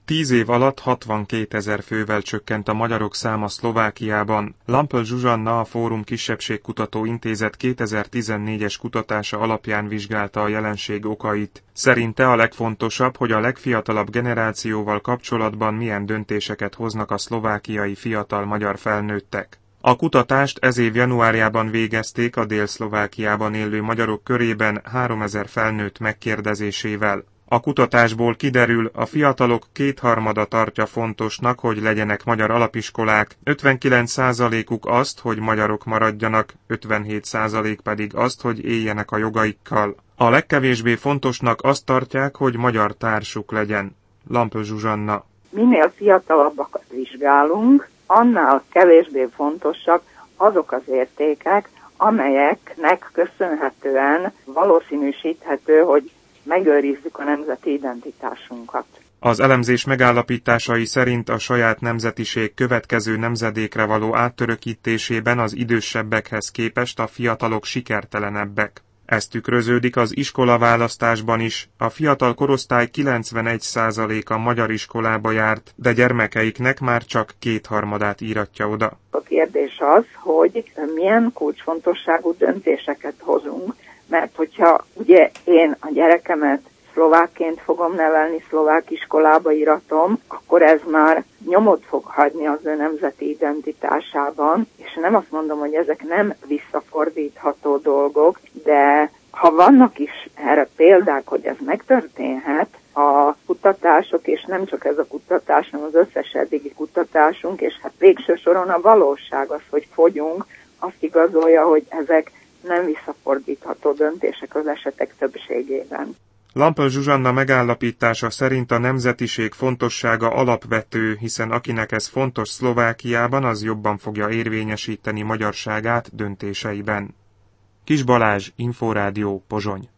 10 év alatt 62 000 fővel csökkent a magyarok száma Szlovákiában. Lampl Zsuzsanna, a Fórum Kisebbségkutató Intézet 2014-es kutatása alapján vizsgálta a jelenség okait. Szerinte a legfontosabb, hogy a legfiatalabb generációval kapcsolatban milyen döntéseket hoznak a szlovákiai fiatal magyar felnőttek. A kutatást ez év januárjában végezték a Dél-Szlovákiában élő magyarok körében 3000 felnőtt megkérdezésével. A kutatásból kiderül, a fiatalok kétharmada tartja fontosnak, hogy legyenek magyar alapiskolák, 59%-uk azt, hogy magyarok maradjanak, 57% pedig azt, hogy éljenek a jogaikkal. A legkevésbé fontosnak azt tartják, hogy magyar társuk legyen. Lampl Zsuzsanna. Minél fiatalabbakat vizsgálunk, annál kevésbé fontosak azok az értékek, amelyeknek köszönhetően valószínűsíthető, hogy megőrizzük a nemzeti identitásunkat. Az elemzés megállapításai szerint a saját nemzetiség következő nemzedékre való átörökítésében az idősebbekhez képest a fiatalok sikertelenebbek. Ez tükröződik az iskolaválasztásban is, a fiatal korosztály 91%-a magyar iskolába járt, de gyermekeiknek már csak kétharmadát íratja oda. A kérdés az, hogy milyen kulcsfontosságú döntéseket hozunk, mert hogyha ugye én a gyerekemet szlovákként fogom nevelni, szlovák iskolába íratom, akkor ez már nyomot fog hagyni az ő nemzeti identitásában, és nem azt mondom, hogy ezek nem visszafordítható dolgok, de ha vannak is erre példák, hogy ez megtörténhet, a kutatások, és nem csak ez a kutatás, hanem az összes eddigi kutatásunk, és hát végső soron a valóság az, hogy fogyunk, azt igazolja, hogy ezek nem visszafordítható döntések az esetek többségében. Lampl Zsuzsanna megállapítása szerint a nemzetiség fontossága alapvető, hiszen akinek ez fontos Szlovákiában, az jobban fogja érvényesíteni magyarságát döntéseiben. Kis Balázs, Inforádió, Pozsony.